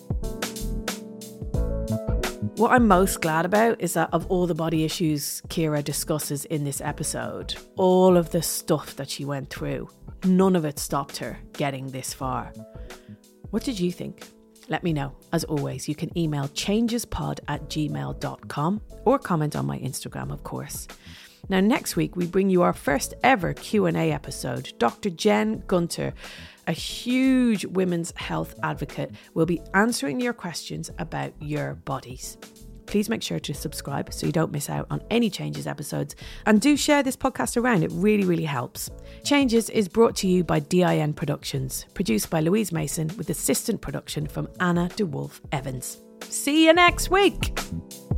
What I'm most glad about is that of all the body issues Ciara discusses in this episode, all of the stuff that she went through, none of it stopped her getting this far. What did you think? Let me know. As always, you can email changespod@gmail.com or comment on my Instagram, of course. Now, next week, we bring you our first ever Q&A episode. Dr. Jen Gunter, a huge women's health advocate, will be answering your questions about your bodies. Please make sure to subscribe so you don't miss out on any Changes episodes, and do share this podcast around. It really, really helps. Changes is brought to you by DIN Productions, produced by Louise Mason with assistant production from Anna DeWolf Evans. See you next week.